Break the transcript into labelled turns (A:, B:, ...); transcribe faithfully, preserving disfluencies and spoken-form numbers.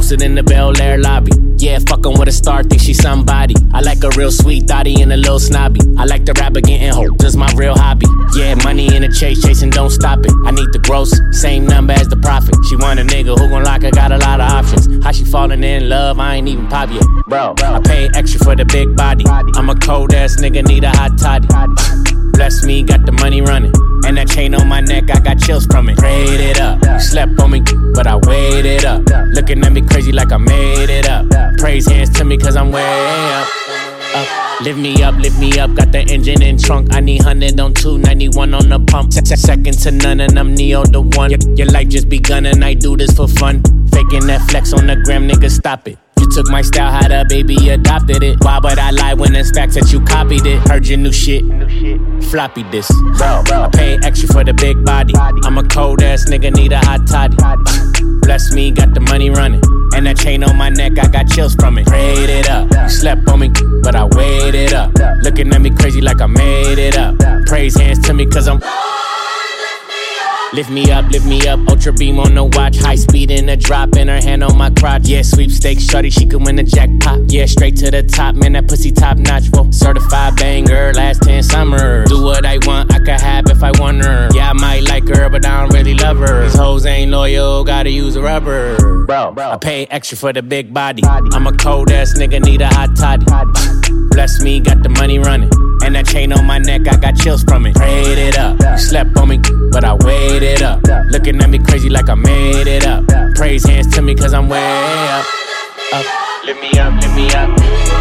A: posted in the Bel Air lobby. Yeah, fucking with a star, think she somebody. I like a real sweet thotty and a little snobby. I like to rap again, hope that's my real hobby. Yeah, money in the chase, chasing, don't stop it. I need the gross, same number as the profit. She want a nigga who gon' lock her, got a lot of options. How she falling in love, I ain't even pop yet. Bro, I pay extra for the big body. I'm a cold ass nigga, need a hot toddy. Bless me, got the money running. And that chain on my neck, I got chills from it. Prayed it up, you slept on me, but I waited up. Looking at me crazy like I made it up. Praise hands to me cause I'm way up, up. Lift me up, lift me up, got the engine in trunk. I need one hundred on two, ninety-one on the pump. Second to none and I'm Neo the one. Your life just begun and I do this for fun. Faking that flex on the gram, nigga, stop it. You took my style, how the baby adopted it. Why would I lie when it's facts that you copied it? Heard your new shit, floppy disk. I pay extra for the big body. I'm a cold ass nigga, need a hot toddy. Bless me, got the money running. And that chain on my neck, I got chills from it. Prayed it up, you slept on me, but I waited up. Looking at me crazy like I made it up. Praise hands to me cause I'm... Lift me up, lift me up, ultra beam on the watch. High speed in the drop, in her hand on my crotch. Yeah, sweepstakes, shorty, she could win the jackpot. Yeah, straight to the top, man, that pussy top notch. Whoa. Certified banger, last ten summers. Do what I want, I could have if I want her. Yeah, I might like her, but I don't really love her. These hoes ain't loyal, gotta use a rubber. Bro, I pay extra for the big body. I'm a cold ass nigga, need a hot toddy. Bless me, got the money running. And that chain on my neck, I got chills from it. Prayed it up, you slept on me, but I waited up. Looking at me crazy like I made it up. Praise hands to me cause I'm way up, up. Lift me up, lift me up.